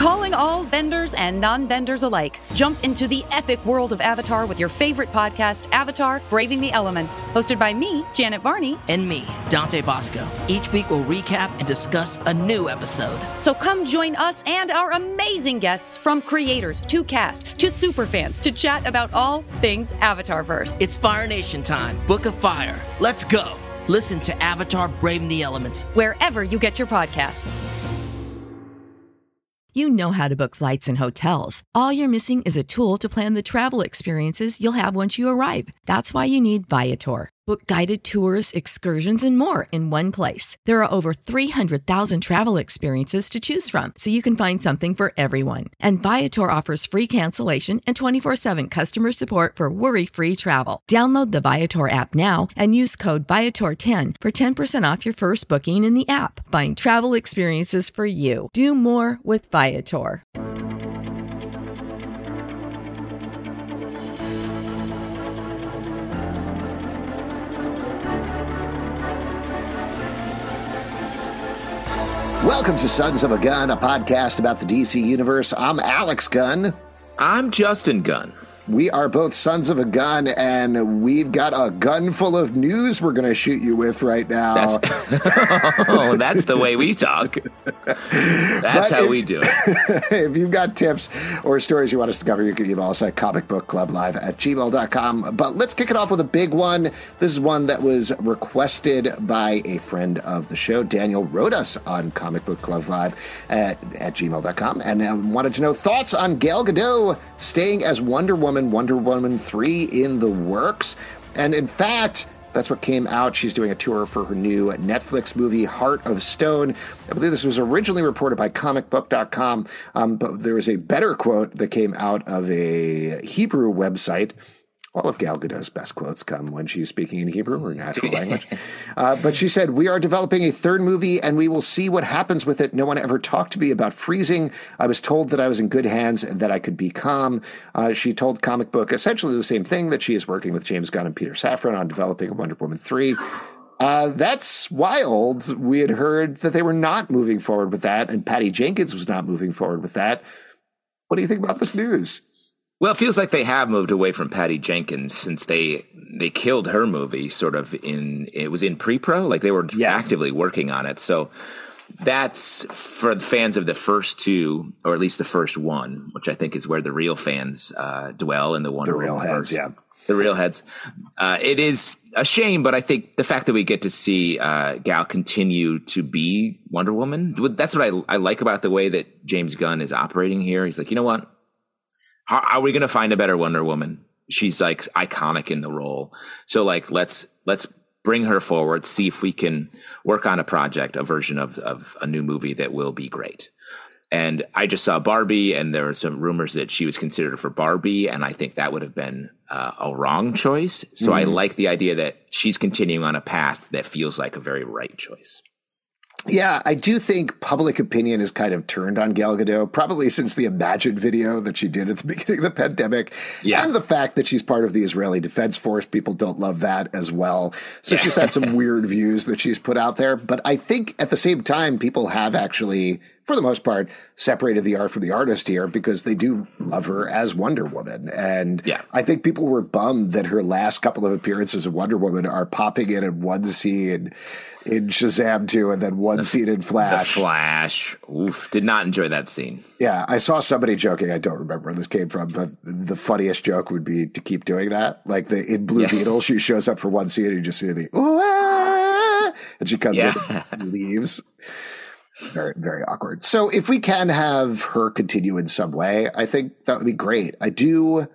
Calling all benders and non-benders alike. Jump into the epic world of Avatar with your favorite podcast, Avatar: Braving the Elements. Hosted by me, Janet Varney. And me, Dante Bosco. Each week we'll recap and discuss a new episode. So come join us and our amazing guests, from creators to cast to superfans, to chat about all things Avatarverse. It's Fire Nation time. Book of Fire. Let's go. Listen to Avatar: Braving the Elements wherever you get your podcasts. You know how to book flights and hotels. All you're missing is a tool to plan the travel experiences you'll have once you arrive. That's why you need Viator. Book guided tours, excursions, and more in one place. There are over 300,000 travel experiences to choose from, so you can find something for everyone. And Viator offers free cancellation and 24/7 customer support for worry-free travel. Download the Viator app now and use code Viator10 for 10% off your first booking in the app. Find travel experiences for you. Do more with Viator. Welcome to Sons of a Gun, a podcast about the DC Universe. I'm Alex Gunn. I'm Justin Gunn. We are both Sons of a Gun, and we've got a gun full of news we're going to shoot you with right now. That's the way we talk. That's how we do it. If you've got tips or stories you want us to cover, you can email us at comicbookclublive@gmail.com. But let's kick it off with a big one. This is one that was requested by a friend of the show. Daniel wrote us on comicbookclublive at gmail.com and wanted to know thoughts on Gal Gadot staying as Wonder Woman 3 in the works. And in fact, that's what came out. She's doing a tour for her new Netflix movie, Heart of Stone. I believe this was originally reported by comicbook.com, but there was a better quote that came out of a Hebrew website. All of Gal Gadot's best quotes come when she's speaking in Hebrew, her natural language. But she said, "We are developing a third movie, and we will see what happens with it. No one ever talked to me about freezing. I was told that I was in good hands and that I could be calm." She told Comic Book essentially the same thing, that she is working with James Gunn and Peter Safran on developing Wonder Woman 3. That's wild. We had heard that they were not moving forward with that, and Patty Jenkins was not moving forward with that. What do you think about this news? Well, it feels like they have moved away from Patty Jenkins since they killed her movie it was in pre-pro, like they were actively working on it. So that's for the fans of the first two, or at least the first one, which I think is where the real fans dwell in the Wonder Woman. The real heads, yeah. The real heads. It is a shame, but I think the fact that we get to see Gal continue to be Wonder Woman, that's what I like about the way that James Gunn is operating here. He's like, you know what? How are we going to find a better Wonder Woman? She's like iconic in the role. So like, let's bring her forward, see if we can work on a version of a new movie that will be great. And I just saw Barbie, and there were some rumors that she was considered for Barbie, and I think that would have been a wrong choice. So I like the idea that she's continuing on a path that feels like a very right choice. Yeah, I do think public opinion is kind of turned on Gal Gadot, probably since the Imagine video that she did at the beginning of the pandemic. Yeah. And the fact that she's part of the Israeli Defense Force. People don't love that as well. So she's had some weird views that she's put out there. But I think at the same time, people have actually, for the most part, separated the art from the artist here, because they do love her as Wonder Woman. And I think people were bummed that her last couple of appearances of Wonder Woman are popping in one scene in Shazam 2 and then one scene in Flash. The Flash. Oof. Did not enjoy that scene. Yeah. I saw somebody joking. I don't remember where this came from, but the funniest joke would be to keep doing that. Like in Blue Beetle, she shows up for one scene and you just see the, and she comes in and leaves. Very, very awkward. So if we can have her continue in some way, I think that would be great. I do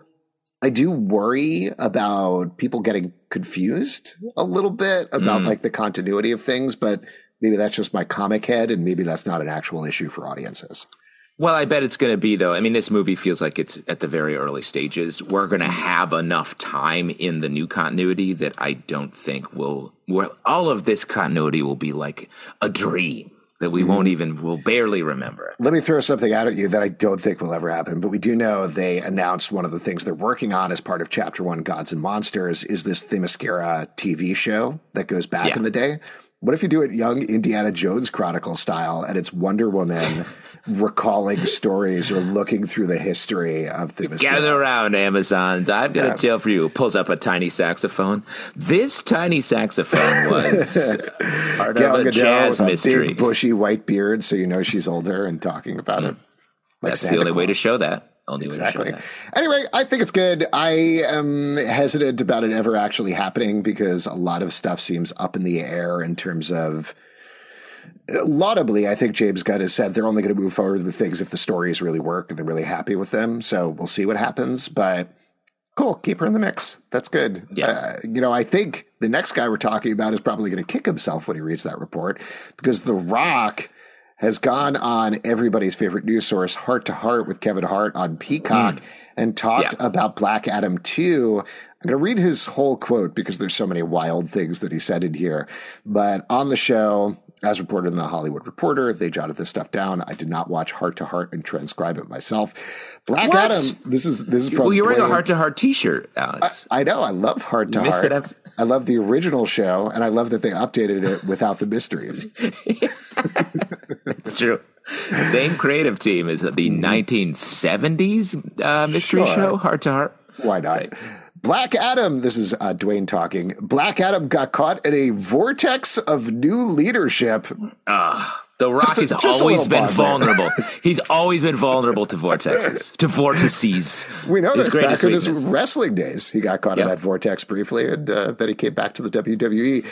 worry about people getting confused a little bit about like the continuity of things, but maybe that's just my comic head, and maybe that's not an actual issue for audiences. Well, I bet it's going to be, though. I mean, this movie feels like it's at the very early stages. We're going to have enough time in the new continuity that I don't think all of this continuity will be like a dream that we'll barely remember. Let me throw something out at you that I don't think will ever happen, but we do know they announced one of the things they're working on as part of Chapter 1 Gods and Monsters is this Themyscira TV show that goes back in the day. What if you do it young Indiana Jones Chronicle style, and it's Wonder Woman recalling stories or looking through the history of the Gather around, Amazons. I've got a tale for you. Pulls up a tiny saxophone. This tiny saxophone was part Gal of a Gadot jazz with mystery. a big bushy white beard, so you know she's older and talking about it. Like That's Santa the only way to Claus. show that. Exactly. Anyway, I think it's good. I am hesitant about it ever actually happening because a lot of stuff seems up in the air in terms of, laudably, I think James Gunn has said they're only going to move forward with things if the stories really work and they're really happy with them. So we'll see what happens. But cool, keep her in the mix. That's good. Yeah. I think the next guy we're talking about is probably going to kick himself when he reads that report because The Rock has gone on everybody's favorite news source, Heart to Heart with Kevin Hart on Peacock, and talked about Black Adam 2. I'm going to read his whole quote because there's so many wild things that he said in here. But on the show, as reported in The Hollywood Reporter, they jotted this stuff down. I did not watch Heart to Heart and transcribe it myself. Black Adam, this is from... Well, you're wearing a Heart to Heart t-shirt, Alex. I know. I love Heart to Heart. I love the original show, and I love that they updated it without the mysteries. It's true. Same creative team as the 1970s mystery show, Heart to Heart. Why not? Right. Black Adam, this is Dwayne talking. Black Adam got caught in a vortex of new leadership. The Rock has always been vulnerable. He's always been vulnerable to vortices. We know this back in his wrestling days. He got caught in that vortex briefly, and then he came back to the WWE.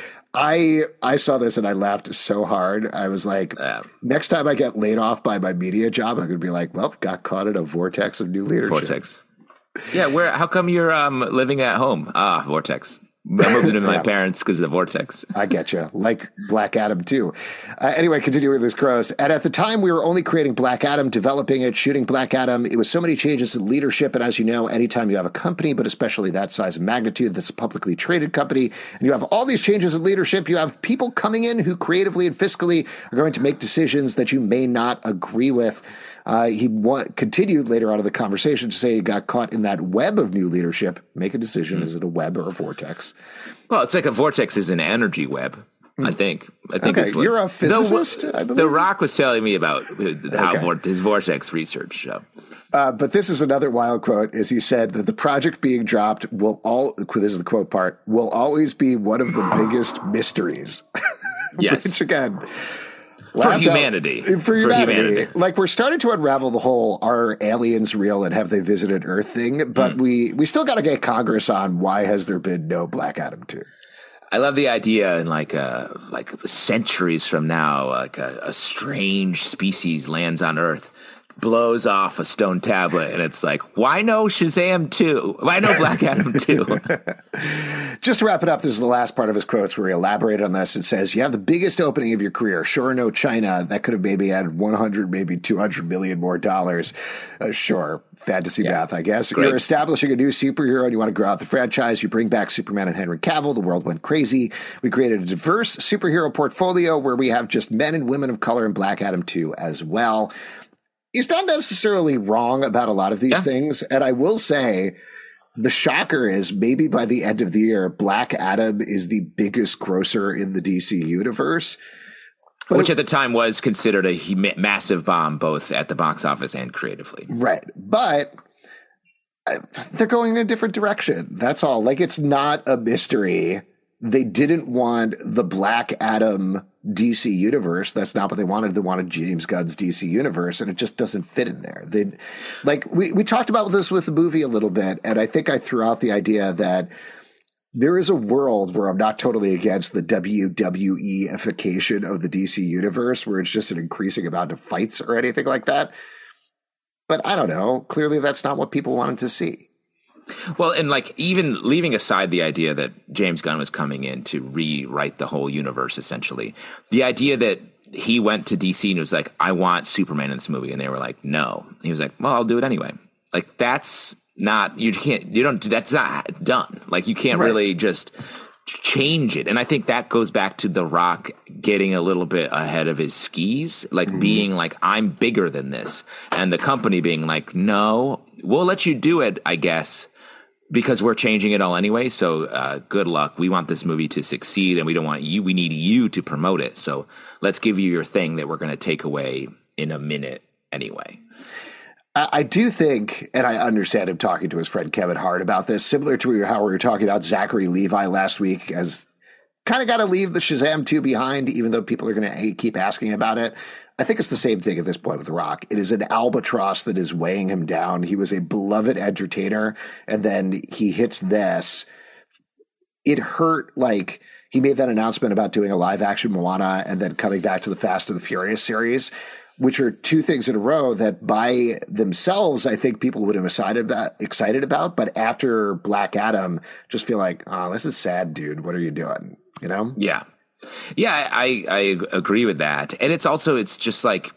I saw this and I laughed so hard. I was like, next time I get laid off by my media job, I'm going to be like, well, got caught in a vortex of new leadership. Vortex. Yeah, how come you're living at home? Vortex. I moved into my parents because of the vortex. I get you. Like Black Adam, too. Anyway, continuing with this gross. And at the time, we were only creating Black Adam, developing it, shooting Black Adam. It was so many changes in leadership. And as you know, anytime you have a company, but especially that size and magnitude, that's a publicly traded company, and you have all these changes in leadership, you have people coming in who creatively and fiscally are going to make decisions that you may not agree with. He continued later on in the conversation to say he got caught in that web of new leadership. Make a decision. Is it a web or a vortex? Well, it's like a vortex is an energy web, I think. Okay, you're a physicist, I believe? The Rock was telling me about his vortex research. So. But this is another wild quote, is he said that the project being dropped this is the quote part, will always be one of the biggest mysteries. Yes. Which again... For humanity. Like, we're starting to unravel the whole, are aliens real and have they visited Earth thing, but we still got to get Congress on why has there been no Black Adam 2. I love the idea in like centuries from now, like a strange species lands on Earth, blows off a stone tablet, and it's like, why no Shazam 2? Why no Black Adam 2? Just to wrap it up, this is the last part of his quotes where he elaborated on this. It says, you have the biggest opening of your career. Sure, no China. That could have maybe added 100, maybe 200 million more dollars. Sure, fantasy math, I guess. Great. You're establishing a new superhero and you want to grow out the franchise. You bring back Superman and Henry Cavill. The world went crazy. We created a diverse superhero portfolio where we have just men and women of color in Black Adam 2 as well. He's not necessarily wrong about a lot of these things. And I will say the shocker is maybe by the end of the year, Black Adam is the biggest grosser in the DC universe. Which at the time was considered a massive bomb, both at the box office and creatively. Right. But they're going in a different direction. That's all. Like, it's not a mystery. They didn't want the Black Adam DC universe. That's not what they wanted. They wanted James Gunn's DC universe, and it just doesn't fit in there. We talked about this with the movie a little bit, and I think I threw out the idea that there is a world where I'm not totally against the WWE-ification of the DC universe, where it's just an increasing amount of fights or anything like that. But I don't know. Clearly, that's not what people wanted to see. Well, and like even leaving aside the idea that James Gunn was coming in to rewrite the whole universe, essentially, the idea that he went to DC and was like, I want Superman in this movie. And they were like, no. He was like, well, I'll do it anyway. Like, that's not, that's not done. Like, you can't really just change it. And I think that goes back to The Rock getting a little bit ahead of his skis, like being like, I'm bigger than this. And the company being like, no, we'll let you do it, I guess, because we're changing it all anyway. So good luck. We want this movie to succeed and we don't want you. We need you to promote it. So let's give you your thing that we're going to take away in a minute anyway. I do think, and I understand him talking to his friend Kevin Hart about this, similar to how we were talking about Zachary Levi last week, as kind of got to leave the Shazam 2 behind, even though people are going to keep asking about it. I think it's the same thing at this point with The Rock. It is an albatross that is weighing him down. He was a beloved entertainer, and then he hits this. It hurt, like he made that announcement about doing a live action Moana and then coming back to the Fast and the Furious series, which are two things in a row that by themselves, I think people would have excited about. But after Black Adam, just feel like, oh, this is sad, dude. What are you doing? You know? Yeah. Yeah, I agree with that. And it's just like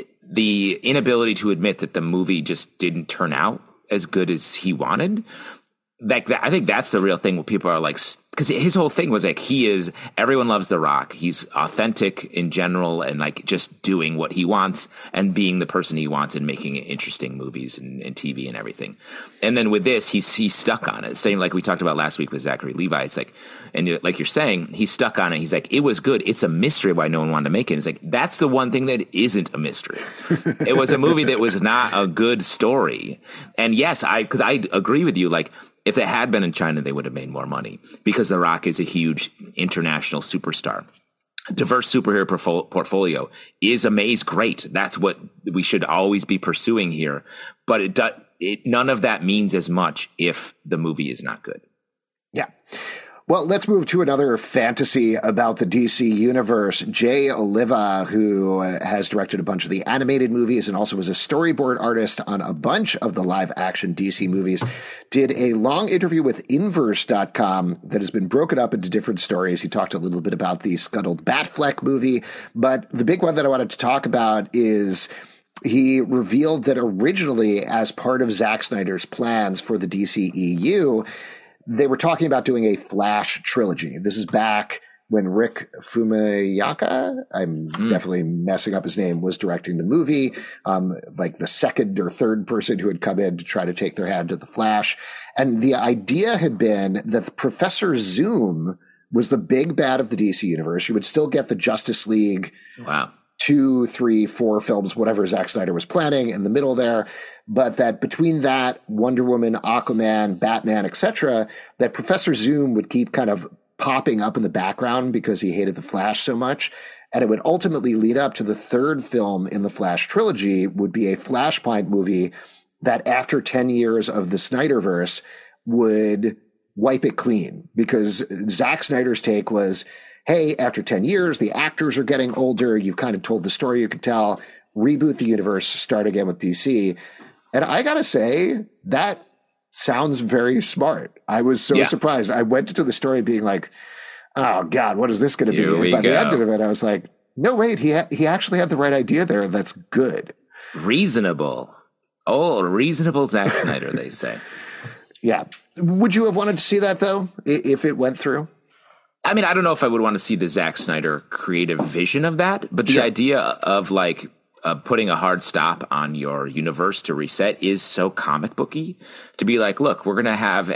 the inability to admit that the movie just didn't turn out as good as he wanted. Like I think that's the real thing where people are like, because his whole thing was like, everyone loves The Rock. He's authentic in general and like just doing what he wants and being the person he wants and making interesting movies and TV and everything. And then with this, he's stuck on it. Same like we talked about last week with Zachary Levi. It's like, and like you're saying, he's stuck on it. He's like, it was good. It's a mystery why no one wanted to make it. It's like, that's the one thing that isn't a mystery. It was a movie that was not a good story. And yes, because I agree with you. Like, if it had been in China, they would have made more money because The Rock is a huge international superstar. Diverse superhero portfolio is great. That's what we should always be pursuing here. But none of that means as much if the movie is not good. Yeah. Well, let's move to another fantasy about the DC universe. Jay Oliva, who has directed a bunch of the animated movies and also was a storyboard artist on a bunch of the live-action DC movies, did a long interview with Inverse.com that has been broken up into different stories. He talked a little bit about the Scuttled Batfleck movie, but the big one that I wanted to talk about is he revealed that originally, as part of Zack Snyder's plans for the DCEU, they were talking about doing a Flash trilogy. This is back when Rick Fumiyaka, I'm definitely messing up his name, was directing the movie, like the second or third person who had come in to try to take their hand to the Flash. And the idea had been that Professor Zoom was the big bad of the DC universe. You would still get the Justice League. Wow. 2, 3, 4 films, whatever Zack Snyder was planning in the middle there. But that between that, Wonder Woman, Aquaman, Batman, etc., that Professor Zoom would keep kind of popping up in the background because he hated the Flash so much. And it would ultimately lead up to the third film in the Flash trilogy would be a Flashpoint movie that after 10 years of the Snyderverse would wipe it clean. Because Zack Snyder's take was, hey, after 10 years, the actors are getting older. You've kind of told the story you could tell. Reboot the universe, start again with DC. And I got to say, that sounds very smart. I was so surprised. I went into the story being like, oh, God, what is this going to be? And by the end of it, I was like, no, wait, he actually had the right idea there. That's good. Reasonable. Oh, reasonable Zack Snyder, they say. Yeah. Would you have wanted to see that, though, if it went through? I mean, I don't know if I would want to see the Zack Snyder creative vision of that, but the idea of like putting a hard stop on your universe to reset is so comic booky. To be like, look, we're going to have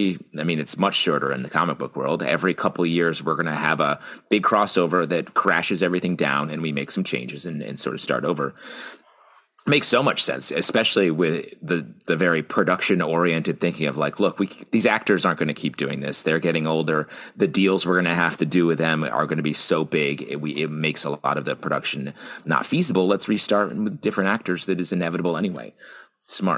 it's much shorter in the comic book world. Every couple of years, we're going to have a big crossover that crashes everything down and we make some changes and sort of start over. Makes so much sense, especially with the very production-oriented thinking of like, look, these actors aren't going to keep doing this. They're getting older. The deals we're going to have to do with them are going to be so big. It makes a lot of the production not feasible. Let's restart with different actors. That is inevitable anyway. Smart.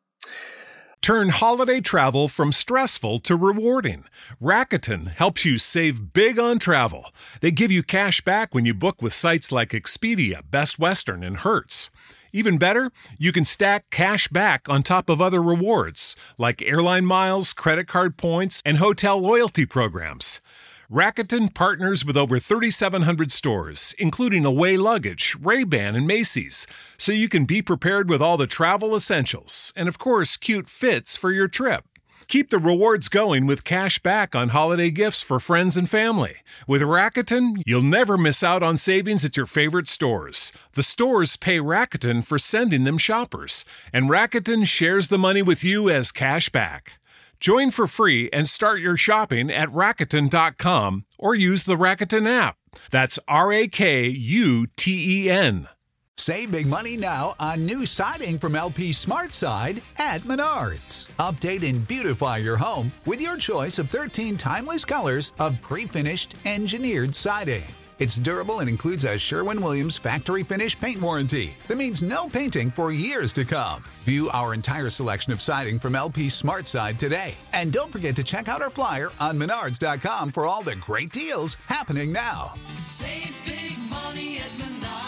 Turn holiday travel from stressful to rewarding. Rakuten helps you save big on travel. They give you cash back when you book with sites like Expedia, Best Western, and Hertz. Even better, you can stack cash back on top of other rewards, like airline miles, credit card points, and hotel loyalty programs. Rakuten partners with over 3,700 stores, including Away Luggage, Ray-Ban, and Macy's, so you can be prepared with all the travel essentials and, of course, cute fits for your trip. Keep the rewards going with cash back on holiday gifts for friends and family. With Rakuten, you'll never miss out on savings at your favorite stores. The stores pay Rakuten for sending them shoppers, and Rakuten shares the money with you as cash back. Join for free and start your shopping at Rakuten.com or use the Rakuten app. That's Rakuten. Save big money now on new siding from LP SmartSide at Menards. Update and beautify your home with your choice of 13 timeless colors of pre-finished engineered siding. It's durable and includes a Sherwin-Williams factory finish paint warranty that means no painting for years to come. View our entire selection of siding from LP SmartSide today. And don't forget to check out our flyer on Menards.com for all the great deals happening now. Save big money at Menards.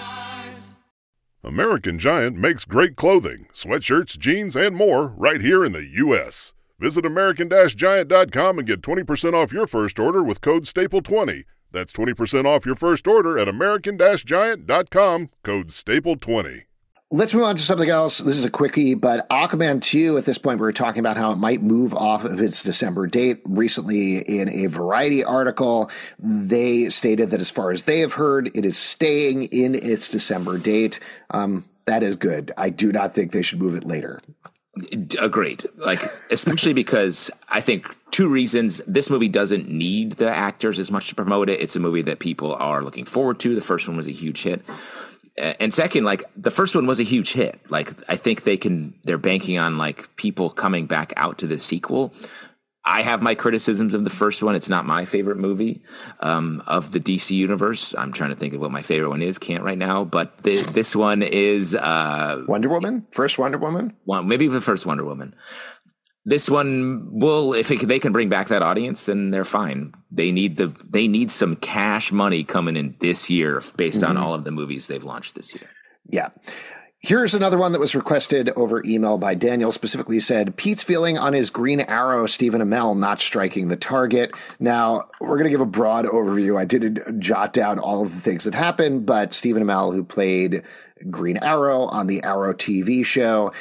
American Giant makes great clothing, sweatshirts, jeans, and more right here in the U.S. Visit American-Giant.com and get 20% off your first order with code STAPLE20. That's 20% off your first order at American-Giant.com, code STAPLE20. Let's move on to something else. This is a quickie, but Aquaman 2, at this point, we were talking about how it might move off of its December date. Recently, in a Variety article, they stated that as far as they have heard, it is staying in its December date. That is good. I do not think they should move it later. Agreed. Especially because I think two reasons. This movie doesn't need the actors as much to promote it. It's a movie that people are looking forward to. The first one was a huge hit. And second, the first one was a huge hit. I think they're banking on people coming back out to the sequel. I have my criticisms of the first one. It's not my favorite movie of the DC universe. I'm trying to think of what my favorite one is. Can't right now. But this one is Wonder Woman? First Wonder Woman? Maybe the first Wonder Woman. This one will, if they can bring back that audience, then they're fine. They need some cash money coming in this year based on all of the movies they've launched this year. Yeah. Here's another one that was requested over email by Daniel. Specifically said, Pete's feeling on his Green Arrow, Stephen Amell not striking the target. Now, we're going to give a broad overview. I didn't jot down all of the things that happened, but Stephen Amell, who played Green Arrow on the Arrow TV show,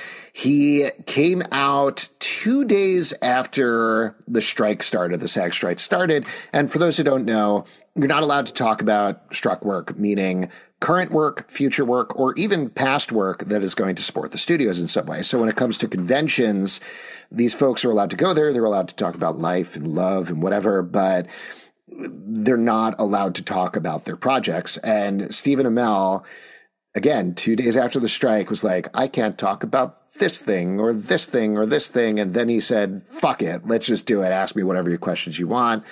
he came out 2 days after the strike started, the SAG strike started. And for those who don't know, you're not allowed to talk about struck work, meaning current work, future work, or even past work that is going to support the studios in some way. So when it comes to conventions, these folks are allowed to go there. They're allowed to talk about life and love and whatever, but they're not allowed to talk about their projects. And Stephen Amell, again, 2 days after the strike, was like, I can't talk about this thing or this thing or this thing. And then he said, fuck it, let's just do it. Ask me whatever your questions you want.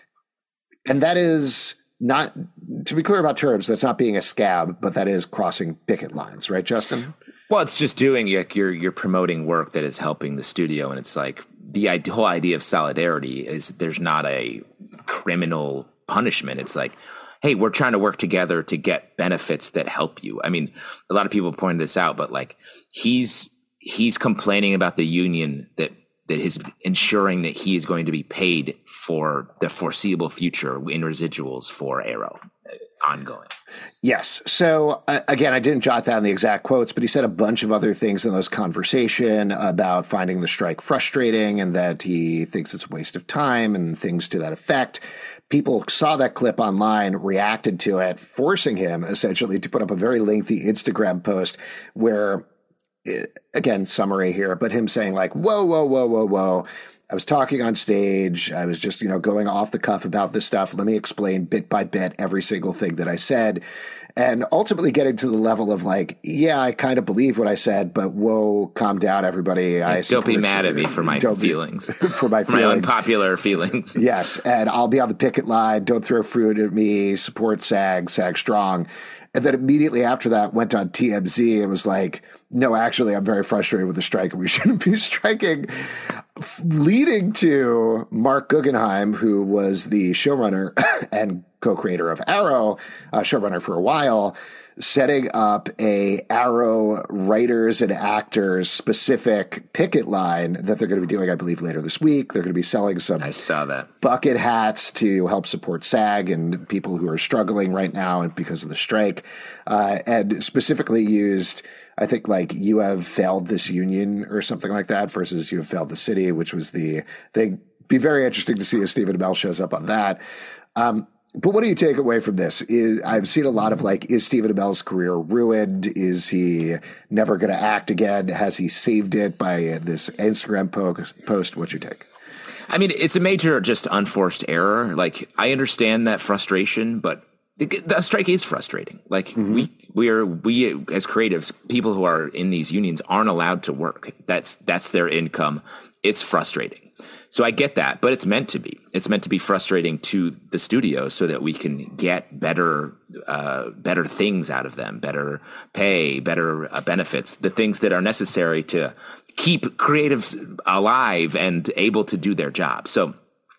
And that is not, to be clear about terms, that's not being a scab, but that is crossing picket lines, right, Justin? Well, it's just doing, you're promoting work that is helping the studio. And it's the whole idea of solidarity is there's not a criminal punishment. It's hey, we're trying to work together to get benefits that help you. I mean, a lot of people pointed this out, but he's complaining about the union that is ensuring that he is going to be paid for the foreseeable future in residuals for Arrow ongoing. Yes. So again, I didn't jot down the exact quotes, but he said a bunch of other things in this conversation about finding the strike frustrating and that he thinks it's a waste of time and things to that effect. People saw that clip online, reacted to it, forcing him essentially to put up a very lengthy Instagram post where, again, summary here, but him saying whoa. I was talking on stage. I was just, going off the cuff about this stuff. Let me explain bit by bit every single thing that I said. And ultimately getting to the level of yeah, I kind of believe what I said, but whoa, calm down, everybody. Don't be mad at me for my feelings. For my feelings. My unpopular feelings. Yes. And I'll be on the picket line. Don't throw fruit at me. Support SAG strong. And then immediately after that went on TMZ and was like, no, actually, I'm very frustrated with the strike and we shouldn't be striking, leading to Mark Guggenheim, who was the showrunner and co-creator of Arrow, showrunner for a while, setting up a Arrow writers and actors specific picket line that they're going to be doing, I believe, later this week. They're going to be selling some I saw that. bucket hats to help support SAG and people who are struggling right now because of the strike, and specifically used, I think, you have failed this union or something like that versus you have failed the city, which was the thing. Be very interesting to see if Stephen Amell shows up on that. But what do you take away from this? I've seen a lot of is Stephen Amell's career ruined? Is he never going to act again? Has he saved it by this Instagram post? What's your take? I mean, it's a major just unforced error. I understand that frustration, but the strike is frustrating. Like we as creatives, people who are in these unions aren't allowed to work. That's their income. It's frustrating. So I get that, but it's meant to be. It's meant to be frustrating to the studio so that we can get better things out of them, better pay, better benefits, the things that are necessary to keep creatives alive and able to do their job. So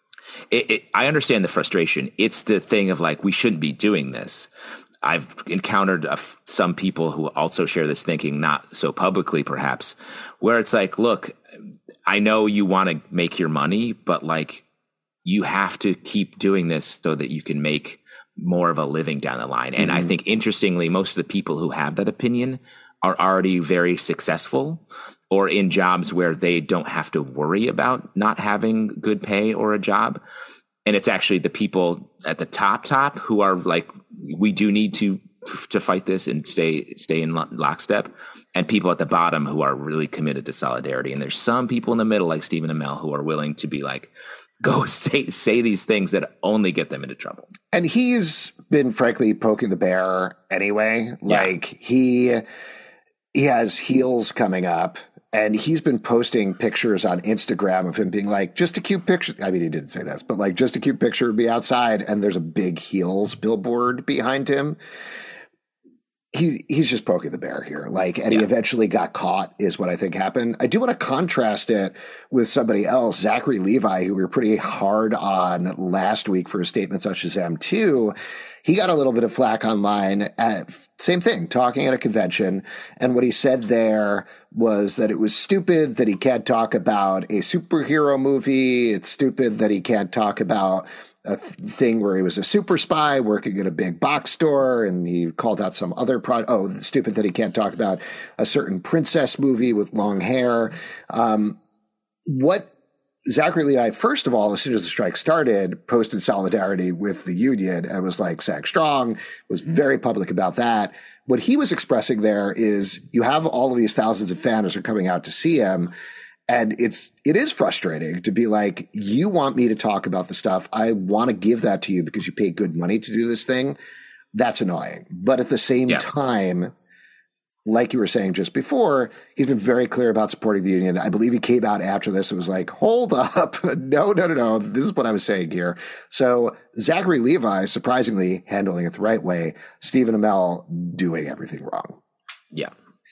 I understand the frustration. It's the thing of like, we shouldn't be doing this. I've encountered some people who also share this thinking, not so publicly perhaps, where it's like, look, I know you want to make your money, but like you have to keep doing this so that you can make more of a living down the line. And I think interestingly, most of the people who have that opinion are already very successful or in jobs where they don't have to worry about not having good pay or a job. And it's actually the people at the top who are like, we do need to fight this and stay in lockstep, and people at the bottom who are really committed to solidarity. And there's some people in the middle like Stephen Amell who are willing to be like, go say these things that only get them into trouble. And he's been frankly poking the bear anyway. Like he has heels coming up. And he's been posting pictures on Instagram of him being like, just a cute picture. I mean, he didn't say this, but like, just a cute picture would be outside. And there's a big heels billboard behind him. He's just poking the bear here. Like, and he eventually got caught is what I think happened. I do want to contrast it with somebody else, Zachary Levi, who we were pretty hard on last week for his statements on Shazam 2. He got a little bit of flack online at same thing, talking at a convention. And what he said there was that it was stupid that he can't talk about a superhero movie. It's stupid that he can't talk about a thing where he was a super spy working at a big box store, and he called out some other stupid that he can't talk about a certain princess movie with long hair. What Zachary Levi, first of all, as soon as the strike started, posted solidarity with the union and was like, SAG strong, was very public about that. What he was expressing there is you have all of these thousands of fans who are coming out to see him. And it is frustrating to be like, you want me to talk about the stuff. I want to give that to you because you pay good money to do this thing. That's annoying. But at the same time, like you were saying just before, he's been very clear about supporting the union. I believe he came out after this and was like, hold up. No. This is what I was saying here. So Zachary Levi, surprisingly, handling it the right way. Stephen Amell doing everything wrong. Yeah.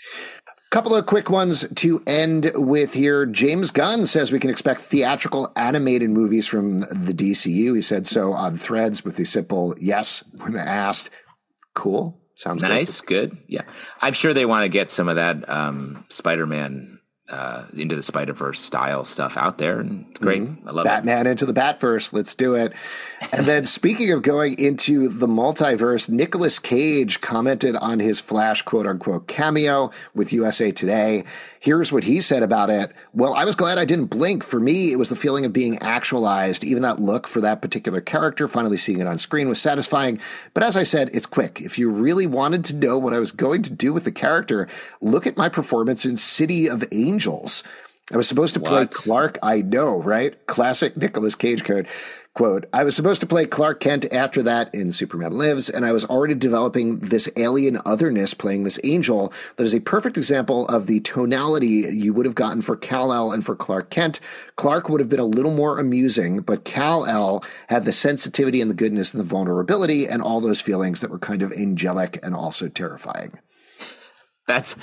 Couple of quick ones to end with here. James Gunn says we can expect theatrical animated movies from the DCU. He said so on Threads with the simple yes when asked. Cool. Sounds nice. Good. Yeah. I'm sure they want to get some of that Spider-Man into the Spider-Verse style stuff out there. And it's great. I love Batman into the Batverse. Let's do it. And then speaking of going into the multiverse, Nicolas Cage commented on his Flash quote unquote cameo with USA Today. Here's what he said about it. Well, I was glad I didn't blink. For me, it was the feeling of being actualized. Even that look for that particular character, finally seeing it on screen was satisfying. But as I said, it's quick. If you really wanted to know what I was going to do with the character, look at my performance in City of Angels. I was supposed to play Clark. I know, right? Classic Nicolas Cage code. Quote, I was supposed to play Clark Kent after that in Superman Lives, and I was already developing this alien otherness playing this angel that is a perfect example of the tonality you would have gotten for Kal-El and for Clark Kent. Clark would have been a little more amusing, but Kal-El had the sensitivity and the goodness and the vulnerability and all those feelings that were kind of angelic and also terrifying. That's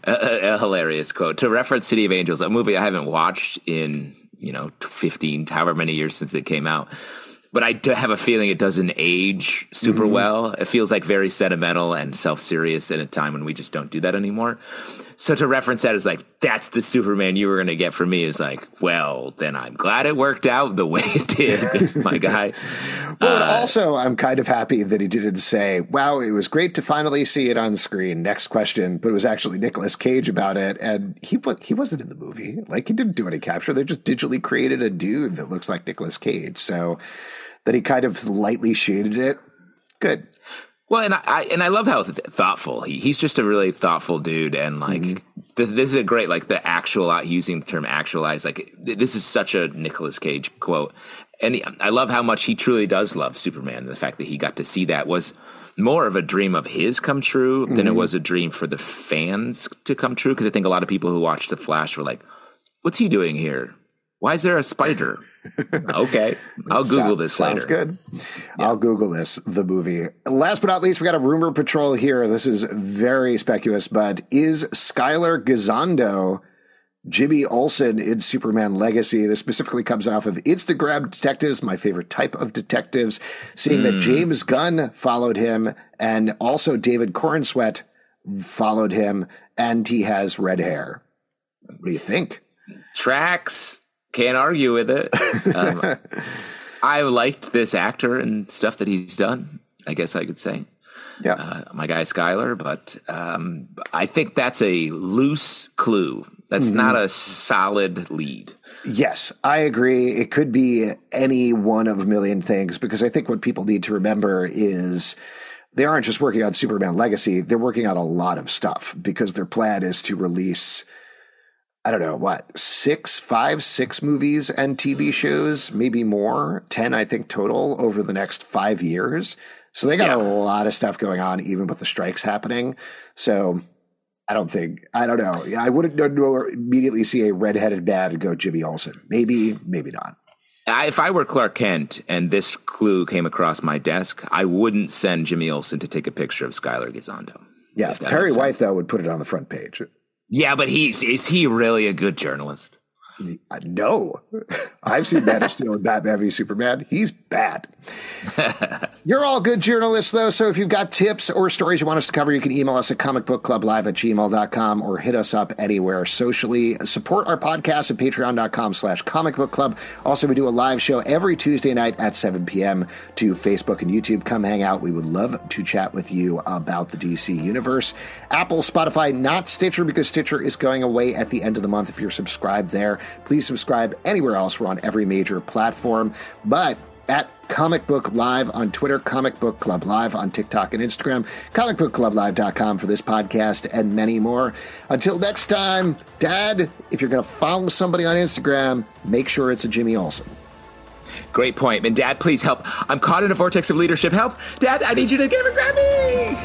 a hilarious quote. To reference City of Angels, a movie I haven't watched in 15, however many years since it came out. But I do have a feeling it doesn't age super well. It feels like very sentimental and self-serious in a time when we just don't do that anymore. So to reference that is like, that's the Superman you were going to get from me is like, well, then I'm glad it worked out the way it did, my guy. Well, and also I'm kind of happy that he didn't say, wow, it was great to finally see it on screen. Next question. But it was actually Nicolas Cage about it. And he wasn't in the movie. Like, he didn't do any capture. They just digitally created a dude that looks like Nicolas Cage. So that he kind of lightly shaded it. Good. Well, and I love how thoughtful he's just a really thoughtful dude, and like this is a great, like, the using the term actualize, like this is such a Nicolas Cage quote, And I love how much he truly does love Superman. The fact that he got to see that was more of a dream of his come true than it was a dream for the fans to come true. Because I think a lot of people who watched The Flash were like, what's he doing here? Why is there a spider? Okay, I'll Google this later. Sounds good. Yeah. I'll Google this, the movie. Last but not least, we got a rumor patrol here. This is very speculative, but is Skylar Gisondo Jimmy Olsen in Superman Legacy? This specifically comes off of Instagram detectives, my favorite type of detectives, seeing that James Gunn followed him and also David Corenswet followed him, and he has red hair. What do you think? Tracks. Can't argue with it. I liked this actor and stuff that he's done, I guess I could say. Yeah, my guy Skylar, but I think that's a loose clue. That's not a solid lead. Yes, I agree. It could be any one of a million things, because I think what people need to remember is they aren't just working on Superman Legacy. They're working on a lot of stuff, because their plan is to release, I don't know, what, 6 movies and TV shows, maybe more, 10, I think, total over the next 5 years. So they got a lot of stuff going on, even with the strikes happening. So I don't know. I wouldn't immediately see a redheaded man and go Jimmy Olsen. Maybe, maybe not. If I were Clark Kent and this clue came across my desk, I wouldn't send Jimmy Olsen to take a picture of Skylar Gisondo. Yeah, Perry White, though, would put it on the front page. Yeah, but is he really a good journalist? No. I've seen Man of Steel and Batman v Superman. He's bad. You're all good journalists, though, so if you've got tips or stories you want us to cover, you can email us at comicbookclublive@gmail.com or hit us up anywhere socially. Support our podcast at patreon.com/comicbookclub. Also, we do a live show every Tuesday night at 7 p.m. to Facebook and YouTube. Come hang out. We would love to chat with you about the DC Universe. Apple, Spotify, not Stitcher, because Stitcher is going away at the end of the month. If you're subscribed there, please subscribe anywhere else. We're on every major platform. But at Comic Book Live on Twitter, Comic Book Club Live on TikTok and Instagram, comicbookclublive.com for this podcast and many more. Until next time, Dad, if you're going to follow somebody on Instagram, make sure it's a Jimmy Olsen. Great point. And Dad, please help. I'm caught in a vortex of leadership. Help. Dad, I need you to come and grab me.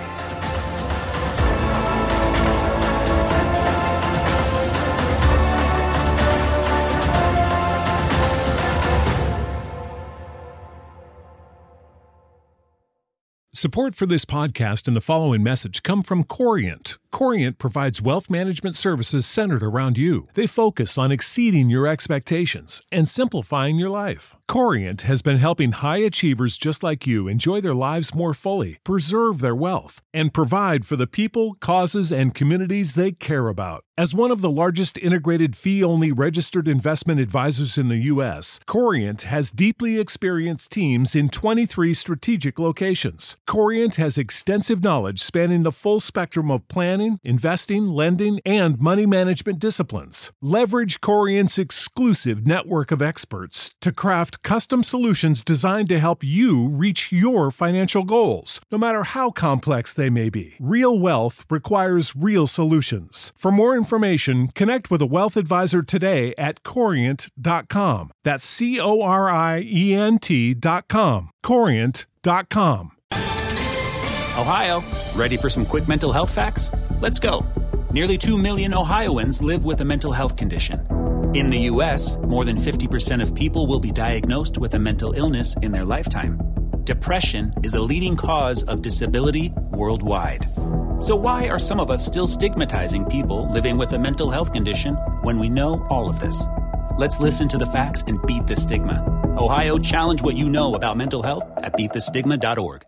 Support for this podcast and the following message come from Corient. Corient provides wealth management services centered around you. They focus on exceeding your expectations and simplifying your life. Corient has been helping high achievers just like you enjoy their lives more fully, preserve their wealth, and provide for the people, causes, and communities they care about. As one of the largest integrated fee-only registered investment advisors in the U.S., Corient has deeply experienced teams in 23 strategic locations. Corient has extensive knowledge spanning the full spectrum of planning, investing, lending, and money management disciplines. Leverage Corient's exclusive network of experts to craft custom solutions designed to help you reach your financial goals, no matter how complex they may be. Real wealth requires real solutions. For more information, connect with a wealth advisor today at Corient.com. That's Corient.com. Corient.com. Ohio, ready for some quick mental health facts? Let's go. Nearly 2 million Ohioans live with a mental health condition. In the U.S., more than 50% of people will be diagnosed with a mental illness in their lifetime. Depression is a leading cause of disability worldwide. So why are some of us still stigmatizing people living with a mental health condition when we know all of this? Let's listen to the facts and beat the stigma. Ohio, challenge what you know about mental health at beatthestigma.org.